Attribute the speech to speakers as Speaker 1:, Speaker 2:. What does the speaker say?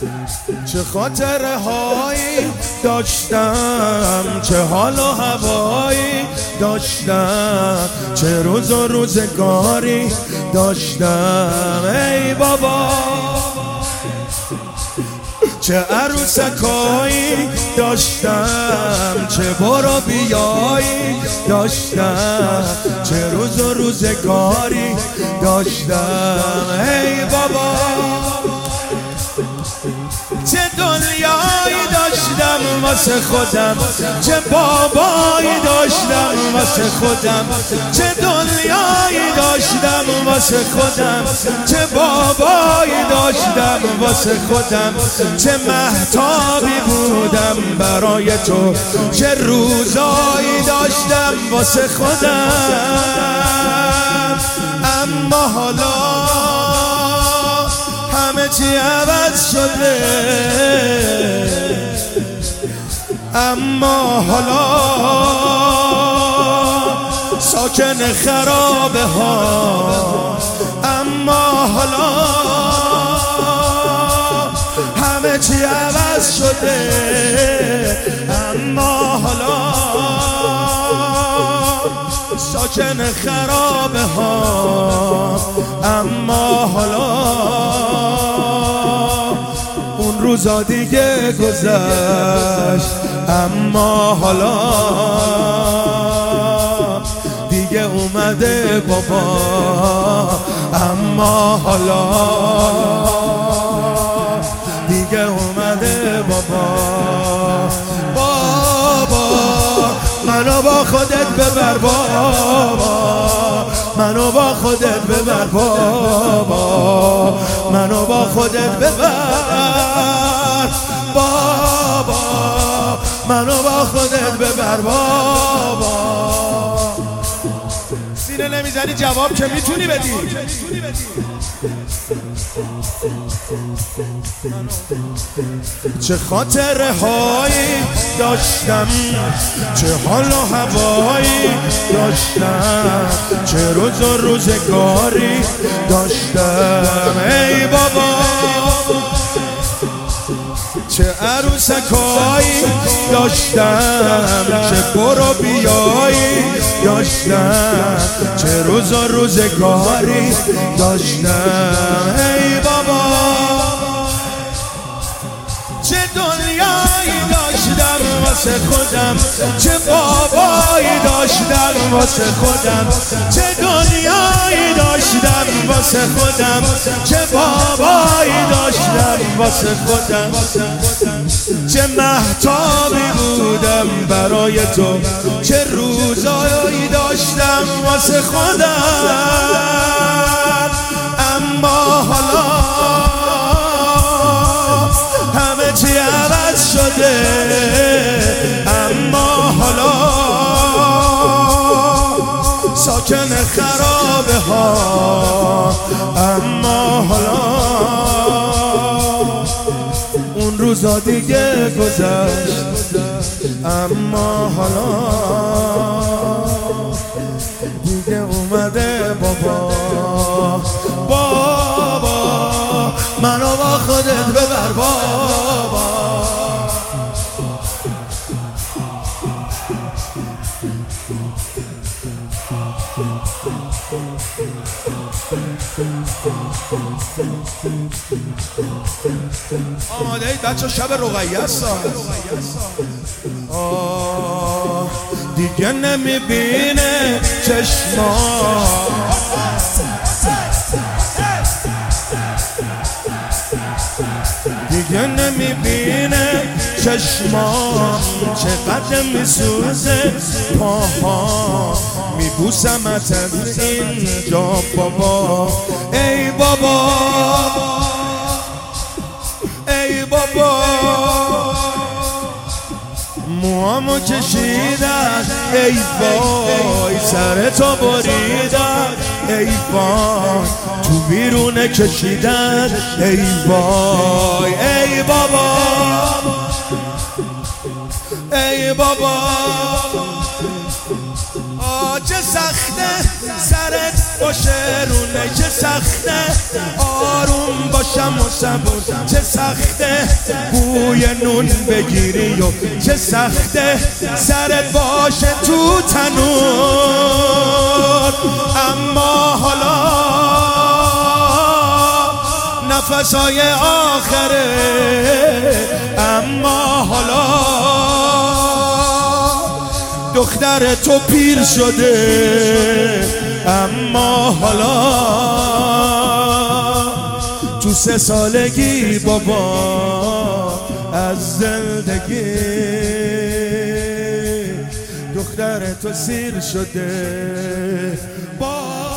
Speaker 1: چه خاطره هایی داشتم، چه حال و هوایی داشتم، چه روز و روزگاری داشتم ای بابا. چه عروسکایی داشتم، چه برو بیایی داشتم، چه روز و روزگاری داشتم ای بابا. چه دنیایی داشتم واسه خودم، چه بابایی داشتم واسه خودم، چه دنیایی داشتم واسه خودم، چه بابایی داشتم واسه خودم، چه مهتابی بودم برای تو، چه روزایی داشتم واسه خودم. اما حالا همه چی عوض شده، اما حالا ساکن خرابه ها، اما حالا همه چی عوض شده، اما حالا ساکن خرابه ها، اما حالا اون روزا دیگه گذشت، اما حالا دیگه اومده بابا، اما حالا دیگه اومده بابا. بابا منو با خودت ببر بابا، منو با خودت ببر بابا، منو با خودت ببر بابا، منو با خودت ببر بابا. سینه نمیزنی جواب که میتونی بدی. چه خاطره هایی داشتم، چه حال و هوایی داشتم، چه روز و روزگاری داشتم ای بابا. چه عروسکایی داشتم، چه برو بیایی داشتم، چه روز و روزگاری داشتم ای بابا. چه دنیایی داشتم واسه خودم، چه بابایی داشتم واسه خودم، چه دنیایی داشتم واسه خودم، چه بابایی داشتم واسه خودم، چه مهتابی بودم برای تو، چه روزایی داشتم واسه خودم. اما حالا همه چی عوض شده، اما حالا ساکن خرابه ها، اما حالا اون روزا دیگه گذشت، اما حالا دیگه اومده بابا. بابا منو با خودت ببر بابا. آماده اید بچه شب رقیه است. دیگه نمیبینه چشمام، دیگه نمیبینه چشمام، چقدر میسوزه پاها، میبوسمت از اینجا بابا ای بابا، ای بابا. موامو کشیدن ای وای، سر تو بریدن ای وای، تو بیرونه کشیدن ای وای، ای بابا، ای بابا. چه سخته سرت باشه رونه چه سخته، آروم باشم و صبور چه سخته، بوی نون بگیری و چه سخته، سرت باشه تو تنور. اما حالا نفسای آخره، اما حالا دختر تو پیر شده، اما حالا تو 3 سالگی بابا از زندگی دختر تو سیر شده.